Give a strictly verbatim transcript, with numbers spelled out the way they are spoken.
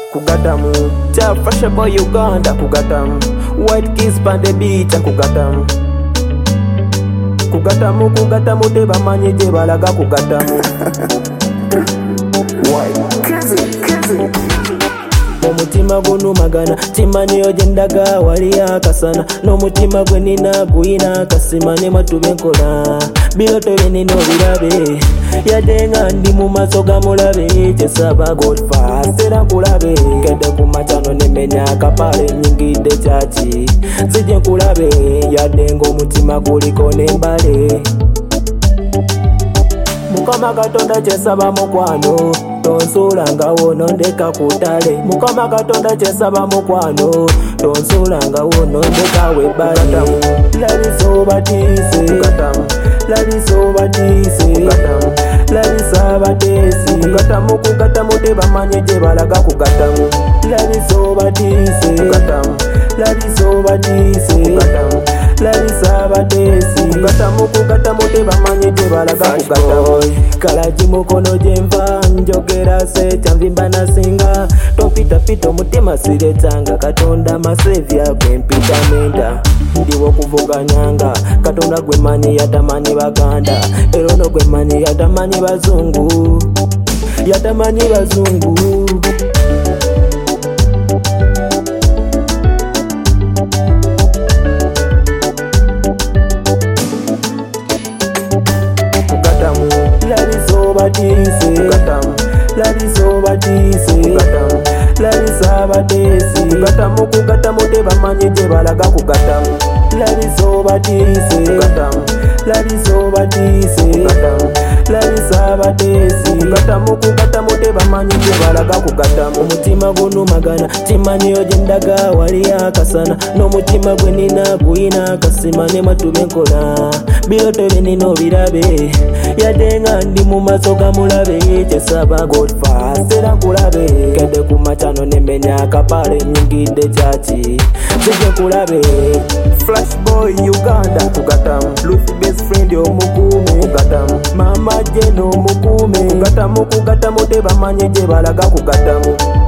kugatamu Chafasha boy Uganda kugatamu White kiss pan the beach kugatamu Kugatamu kugatamu tebamanyi gye balaga kugatamu White kiss kiss Omutima gunumagana timanyiyo gye ndaga wali akasana n'omutima gwe nina guyina akasima ne matube nkola biroto bye nina obirabe yadde nga ndi mu maaso ga mulabe kyesaba Godfast era nkulabe ngedde ku macano nemenya akapale nyingidde kyaki zijje nkulabe yadde ng'omutima guliko n'embale Mukama Katonda kyesaba mukwano tonsuulanga wono ndeka kutale Mukama Katonda kyesaba mukwano tonsuulanga wono ndeka webbale Labisa obatiise Labisa obatiise Labisa abateesi Kugatamu kugatamu tebamanyi gye balaga kugatamu Labisa obatiise Labisa obatiise Labisa abateesi Kugatamu kugatamu tebamanyi gye balaga kugatamu Kalagi mukono gye nva njogera secha nvimba nasinga topitapita omutima siretanga Katonda masevya gwe mpitamenta ndiwo kuvuganyanga Katonda gwe manyi yatamanyi baganda erono gwe manyi yatamanyi bazungu yatamanyi bazungu Labisa obatiise Labisa obatiise Labisa abateesi Kugatamu kugatamu tebamanyi gye balaga kugatamu Labisa obatiise Labisa obatiise Labisa abateesi Kugatamu kugatamu tebamanyi gye balaga kugatamu Omutima gunumagana timanyiyo gye ndaga wali akasana n'omutima gwe nina guyina akasima ne matube nkola biroto bye nina obirabe yadde nga ndi mu maaso ga mulabe kyesaba Godfast era nkulabe ngedde ku macano nemenya akapale nyingidde kyaki zijje nkulabe Flash boy Uganda kugatamu Lucy best friend omukuume kugatamu Mama Jane omukuume kugatamu kugatamu tebamanyi gye balaga kugatamu